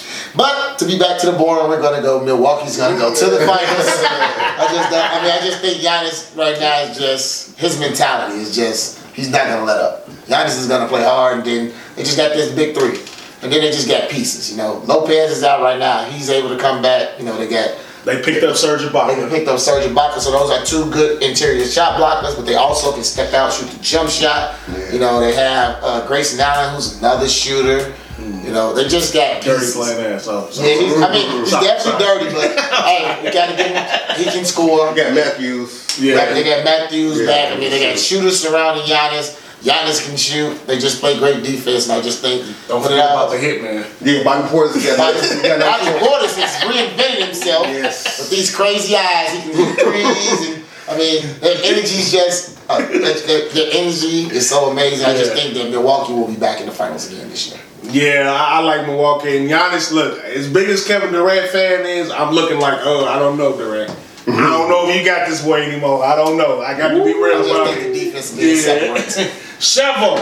But to be back to the board, we're going to go. Milwaukee's going to go to the finals. I just, don't, I mean, I just think Giannis right now is just his mentality is just he's not going to let up. Giannis is going to play hard, and then they just got this big three, and then they just got pieces. You know, Lopez is out right now. He's able to come back. You know, they got. They picked up Serge They Ibaka. can pick up Serge Ibaka, so those are two good interior shot blockers, but they also can step out, shoot the jump shot. Yeah. You know, they have uh, Grayson Allen, who's another shooter. You know, they just got Dirty pieces. playing ass. So, so. Yeah, he's, I mean, he's Sorry, definitely sorry. dirty, but hey, we gotta give him. He can score. We got Matthews. Yeah. Like, they got Matthews Yeah. back. I mean, they got shooters surrounding Giannis. Giannis can shoot. They just play great defense, and I just think don't forget about the hit man. Yeah, Bobby Portis is Bobby Portis has reinvented himself. Yes. With these crazy eyes, he can hit threes, and I mean, their energy's just uh, their, their energy is so amazing. I just think that Milwaukee will be back in the finals again this year. Yeah, I, I like Milwaukee. And Giannis, look, as big as Kevin Durant fan is, I'm looking like, oh, I don't know, Durant. I don't know if you got this way anymore. I don't know. I got to be real about it. The defense being separate. Chevo,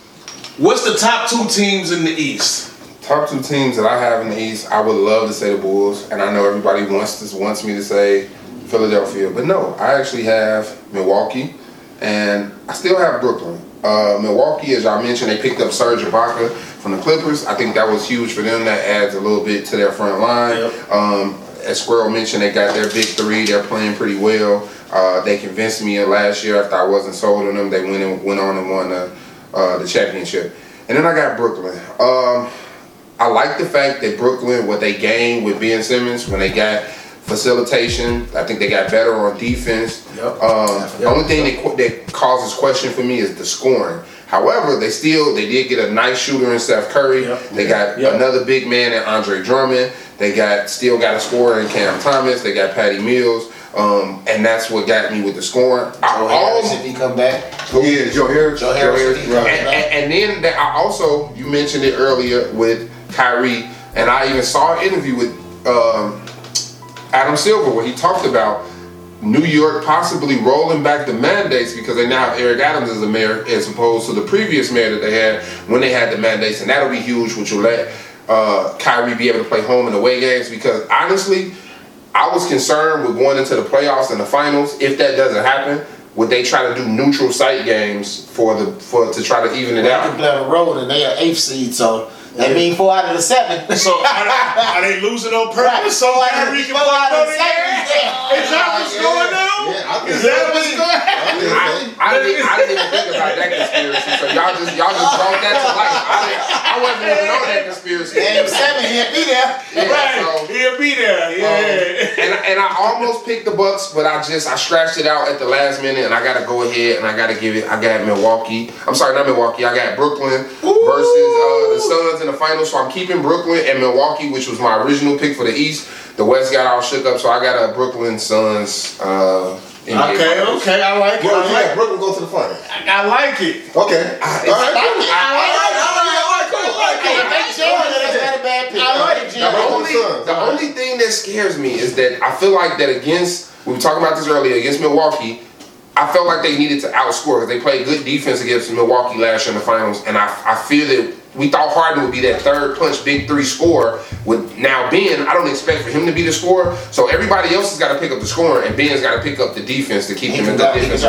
what's the top two teams in the East? Top two teams that I have in the East, I would love to say the Bulls, and I know everybody wants this wants me to say Philadelphia, but no, I actually have Milwaukee, and I still have Brooklyn. Uh, Milwaukee, as I mentioned, they picked up Serge Ibaka from the Clippers. I think that was huge for them. That adds a little bit to their front line. Yep. Um, as Squirrel mentioned, they got their big three. They're playing pretty well. Uh, they convinced me last year after I wasn't sold on them. They went and went on and won the, uh, the championship. And then I got Brooklyn. Um, I like the fact that Brooklyn, what they gained with Ben Simmons when they got facilitation, I think they got better on defense. Yep. Um, yep. The only thing that, that causes question for me is the scoring. However, they still they did get a nice shooter in Steph Curry. Yep. They got yep. another big man in Andre Drummond. They got still got a scorer in Cam Thomas. They got Patty Mills. Um, and that's what got me with the scoring. Joe Harris, if he come back. Yeah, Joe Harris. Joe Harris. Joe Harris. Right. And, and, and then I also, you mentioned it earlier with Kyrie, and I even saw an interview with um, Adam Silver where he talked about New York possibly rolling back the mandates because they now have Eric Adams as the mayor as opposed to the previous mayor that they had when they had the mandates, and that'll be huge, which will let uh, Kyrie be able to play home and away games because honestly, I was concerned with going into the playoffs and the finals. If that doesn't happen, would they try to do neutral site games for the for to try to even it well, out? They can play on the road and they are eighth seed, so that means four out of the seven. So are they, are they losing on purpose? Right. So Kyrie can play on the game? Is that what's yeah. going on? Yeah, I Is that what's going on? I, I, didn't, I didn't even think about that conspiracy, so y'all just y'all just brought that to life. I, didn't, I wasn't even on that conspiracy. Game seven, he'll be there. Yeah, right, so, he'll be there. Yeah. Um, and and I almost picked the Bucks, but I just I scratched it out at the last minute, and I got to go ahead and I got to give it. I got Milwaukee. I'm sorry, not Milwaukee. I got Brooklyn Ooh. versus uh, the Suns in the finals. So I'm keeping Brooklyn and Milwaukee, which was my original pick for the East. The West got all shook up, so I got a Brooklyn Suns. Uh, okay, okay, I like it. Well, I yeah, like Brooklyn go to the finals. I, I like it. Okay. I, all right. I like it. I like it. I like it. I like it. Make sure that's not a bad pick. I like it. The only, the only thing that scares me is that I feel like that against, we were talking about this earlier, against Milwaukee, I felt like they needed to outscore because they played good defense against Milwaukee last year in the finals, and I, I feel that we thought Harden would be that third punch, big three scorer. With now Ben, I don't expect for him to be the scorer, so everybody else has got to pick up the scoring, and Ben's got to pick up the defense to keep he him in the defense.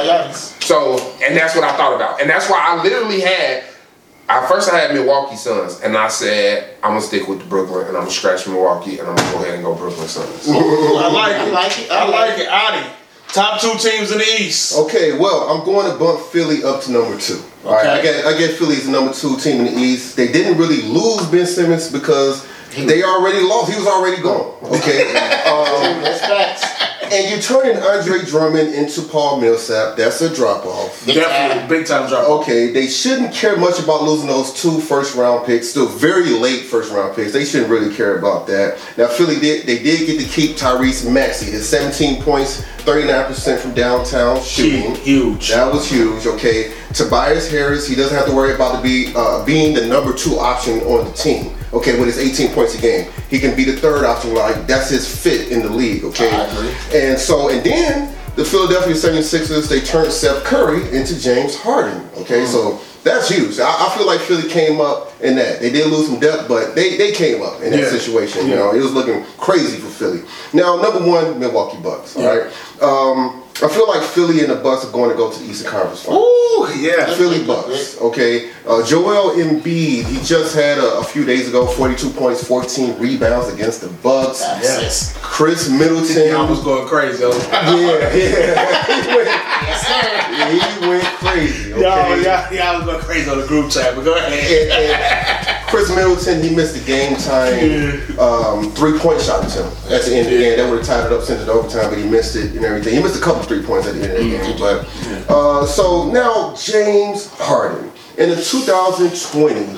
So, and that's what I thought about, and that's why I literally had. I first I had Milwaukee Suns, and I said I'm gonna stick with the Brooklyn, and I'm gonna scratch Milwaukee, and I'm gonna go ahead and go Brooklyn Suns. Ooh, I like it. I like it. I like it. Adi, top two teams in the East. Okay, well, I'm going to bump Philly up to number two. All right, I get I get Philly as the number two team in the East. They didn't really lose Ben Simmons because they already lost. He was already gone. Okay, um, that's facts. And you're turning Andre Drummond into Paul Millsap. That's a drop off. Definitely, big time drop off. Okay, they shouldn't care much about losing those two first round picks. Still very late first round picks. They shouldn't really care about that. Now Philly did they did get to keep Tyrese Maxey. His seventeen points, thirty-nine percent from downtown shooting. Huge. That was huge. Okay, Tobias Harris. He doesn't have to worry about to be uh, being the number two option on the team. Okay, with his eighteen points a game, he can be the third option. Like that's his fit in the league. Okay, I agree. And so and then the Philadelphia seventy-sixers, they turned Steph Curry into James Harden. Okay, mm. so that's huge. I, I feel like Philly came up in that. They did lose some depth, but they, they came up in that yeah. situation. Yeah. You know, it was looking crazy for Philly. Now, number one, Milwaukee Bucks. All yeah. right. Um, I feel like Philly and the Bucks are going to go to the Eastern Conference Finals. Ooh, yeah. Philly Bucks, okay. Uh, Joel Embiid, he just had a, a few days ago, forty-two points, fourteen rebounds against the Bucks. Yes. Chris Middleton. I was going crazy. Yeah, yeah. he, went, yes, sir. he went crazy. crazy. Okay? Y'all, y'all, y'all was going crazy on the group chat, but go ahead. And, and Chris Middleton, he missed the game time um, three-point shot attempt at the end of the game. That would have tied it up, sent it to overtime, but he missed it and everything. He missed a couple three points at the end of the game. But uh, so now James Harden in the two thousand twenty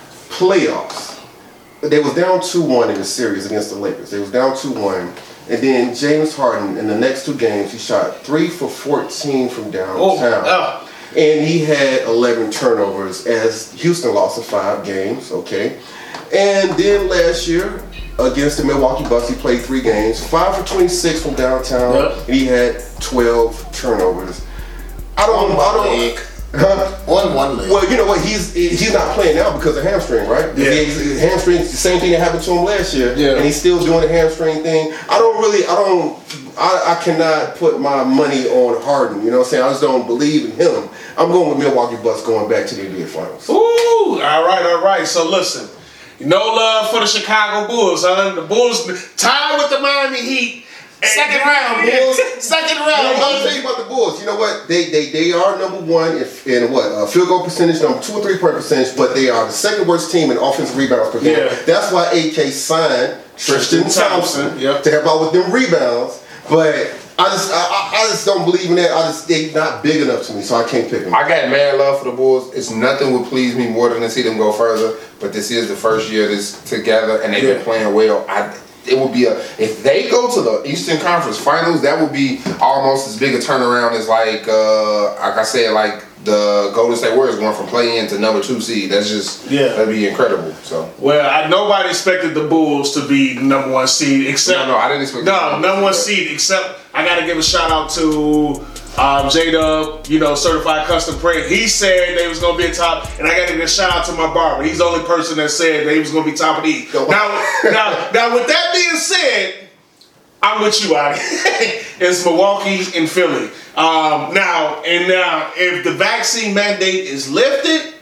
playoffs, they was down two one in the series against the Lakers. They was down two one. And then James Harden, in the next two games, he shot three for fourteen from downtown. Oh, oh. And he had eleven turnovers as Houston lost in five games, okay? And then last year, against the Milwaukee Bucks, he played three games, five for twenty-six from downtown, yep. And he had twelve turnovers. I don't, on I don't, leg. Huh? On one leg. Well, you know what? He's he's not playing now because of hamstring, right? Yeah. His, his hamstring, the same thing that happened to him last year, yeah. And he's still doing the hamstring thing. I don't really, I don't, I, I cannot put my money on Harden. You know what I'm saying? I just don't believe in him. I'm going with Milwaukee Bucks going back to the N B A Finals. Ooh, all right, all right. So listen, no love for the Chicago Bulls, huh? The Bulls tied with the Miami Heat. Second round, Bulls. Second round. You know, I'm tell you about the Bulls. You know what? They they they are number one in, in what uh, field goal percentage, number two or three point percentage, but they are the second worst team in offensive rebounds per game. Yeah. That's why A K signed Tristan, Tristan Thompson, Thompson yep. to help out with them rebounds. But I just I, I just don't believe in that. I just they're not big enough to me, so I can't pick them. I got mad love for the Bulls. It's nothing would please me more than to see them go further. But this is the first year this together, and they've yeah. been playing well. I. It would be a if they go to the Eastern Conference Finals, that would be almost as big a turnaround as like uh, like I said, like the Golden State Warriors going from play-in to number two seed. That's just yeah, that'd be incredible. So well, I, nobody expected the Bulls to be the number one seed except no, no, I didn't expect no number one seed except I got to give a shout out to. Um, J-Dub, you know, certified custom print. He said they was gonna be a top, and I got to give a shout out to my barber. He's the only person that said they was gonna be top of the East. Now, now, now, with that being said, I'm with you, Adi. It's Milwaukee and Philly. Um, now, and now, if the vaccine mandate is lifted,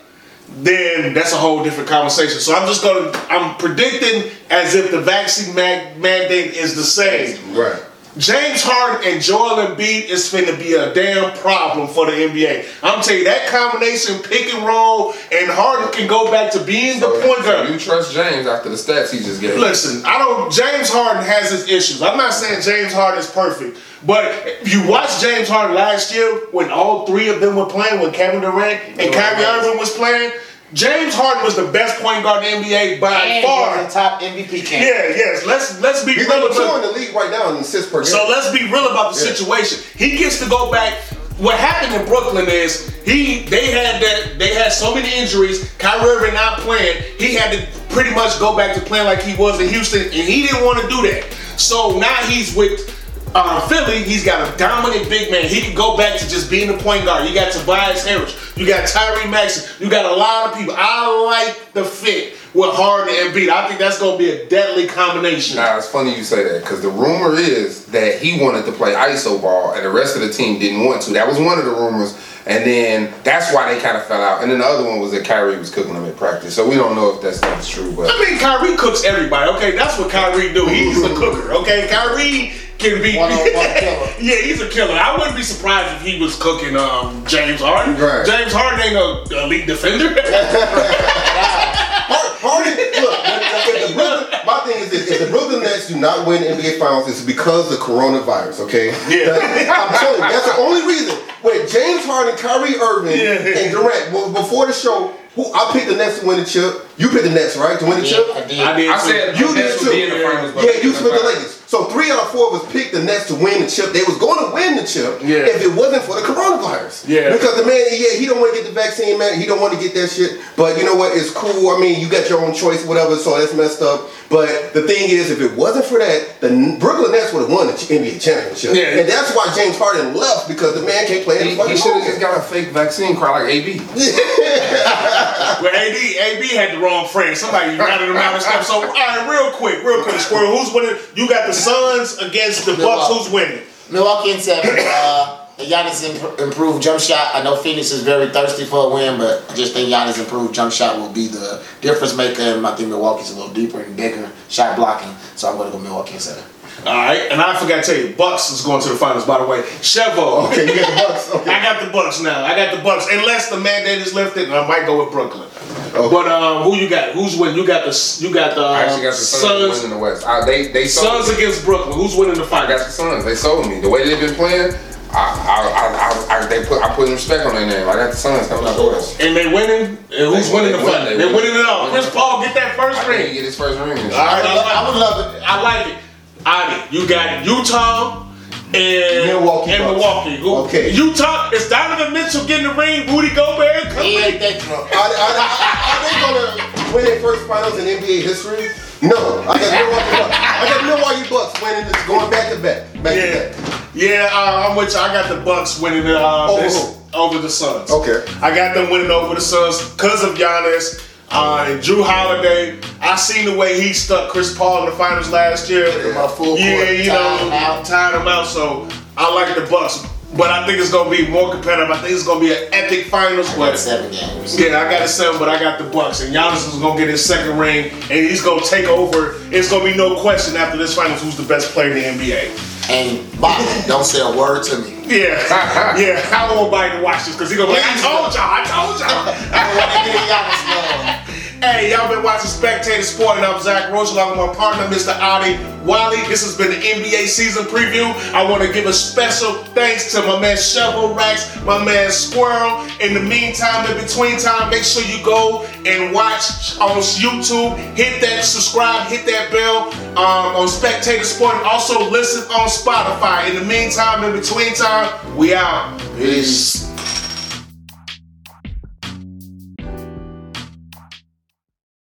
then that's a whole different conversation. So I'm just gonna, I'm predicting as if the vaccine man- mandate is the same. Right. James Harden and Joel Embiid is finna be a damn problem for the N B A. I'm telling you, that combination, pick and roll, and Harden can go back to being so, the point guard. So you trust James after the stats he just gave? Listen, I don't. James Harden has his issues. I'm not saying James Harden is perfect, but if you watched James Harden last year when all three of them were playing, when Kevin Durant and Kyrie Irving was playing. James Harden was the best point guard in the N B A by and far. He was the top M V P candidate. Yeah, yes. Let's let's be He's real number two in the league right now in assists per game. So let's be real about the yeah. situation. He gets to go back. What happened in Brooklyn is he they had that they had so many injuries. Kyrie Irving not playing. He had to pretty much go back to playing like he was in Houston, and he didn't want to do that. So now he's with. Uh, Philly, he's got a dominant big man. He can go back to just being the point guard. You got Tobias Harris. You got Tyrese Maxey. You got a lot of people. I like the fit with Harden and Embiid. I think that's going to be a deadly combination. Nah, it's funny you say that because the rumor is that he wanted to play I S O ball and the rest of the team didn't want to. That was one of the rumors. And then that's why they kind of fell out. And then the other one was that Kyrie was cooking them in practice. So we don't know if that's not true. But I mean, Kyrie cooks everybody. Okay, that's what Kyrie do. He's a cooker. Okay, Kyrie can be. One on one killer. Yeah, he's a killer. I wouldn't be surprised if he was cooking um, James Harden. Right. James Harden ain't no elite defender. Harden, look, if the Brooklyn, my thing is this: if the Brooklyn Nets do not win N B A Finals, it's because of coronavirus. Okay, yeah, I'm telling you, that's the only reason. When James Harden, Kyrie Irving, yeah. and Durant, well, before the show, who I picked the Nets to win the chip. You picked the Nets, right, to win the yeah, chip. I did. I, did I said you did too. In the finals, yeah, you picked the Lakers. So three out of four of us picked the Nets to win the chip. They was going to win the chip yeah. if it wasn't for the coronavirus. Yeah. Because the man, yeah, he don't want to get the vaccine, man. He don't want to get that shit. But you know what? It's cool. I mean, you got your own choice, whatever. So that's messed up. But the thing is, if it wasn't for that, the Brooklyn Nets would have won the N B A championship. Yeah. And that's why James Harden left because the man can't play in the fucking He should have just got a fake vaccine card like A B. Well, A B, A B had the wrong friend. Somebody united him out and stuff. So, all right, real quick, real quick, Squirrel. Who's winning? You got the Suns against the Bucks. Who's winning? Milwaukee in seven. Uh, Giannis imp- improved jump shot. I know Phoenix is very thirsty for a win, but I just think Giannis improved jump shot will be the difference maker. And I think Milwaukee's a little deeper and bigger shot blocking. So I'm going to go Milwaukee in seven. All right, and I forgot to tell you, Bucks is going to the finals. By the way, Chevo. Okay, you got the Bucks. Okay. I got the Bucks now. I got the Bucks. Unless the mandate is lifted, I might go with Brooklyn. Okay. But um, who you got? Who's winning? You got the you got the, uh, I actually got the Suns, Suns winning the West. I, they they sold Suns me. against Brooklyn. Who's winning the I finals? got the Suns. They sold me. The way they've been playing, I I I, I, I they put I put respect on their name. I got the Suns coming out the West. And they winning. And who's They winning win, the they finals? win, They're they winning win. it all. Chris Paul, get that first I think he ring. get his first ring. All right, I, like I would love it. I like it. Adi, you got Utah and Milwaukee and Bucks. Milwaukee. Who- Okay. Utah is Donovan Mitchell getting the ring. Rudy Gobert coming. He ain't that drunk. Are, are, are they gonna win their first finals in N B A history? No. I got Milwaukee Bucks. I got Milwaukee Bucks winning this, going back to back. Back Yeah, to back. yeah. Uh, I'm with you. I got the Bucks winning it uh, Over this, who? over the Suns. Okay. I got them winning over the Suns because of Giannis uh, and Drew Holiday. I seen the way he stuck Chris Paul in the finals last year. With my full Yeah, court, you tied know, him out. tied him out. So I like the Bucks, but I think it's gonna be more competitive. I think it's gonna be an epic finals. I got But seven games. yeah, I got a seven, but I got the Bucks, and Giannis is gonna get his second ring, and he's gonna take over. It's gonna be no question after this finals who's the best player in the N B A. And Bobby, don't say a word to me. Yeah, yeah. I don't want Biden to watch this because he's gonna be like, I told y'all, I told y'all. I don't want to get Giannis love. Hey, y'all been watching Spectator Sport, and I'm Zach Roach along with my partner, Mister Adi Wiley. This has been the N B A season preview. I want to give a special thanks to my man Shovel Racks, my man Squirrel. In the meantime, in between time, make sure you go and watch on YouTube. Hit that subscribe, hit that bell um, on Spectator Sport, and also listen on Spotify. In the meantime, in between time, we out. Peace.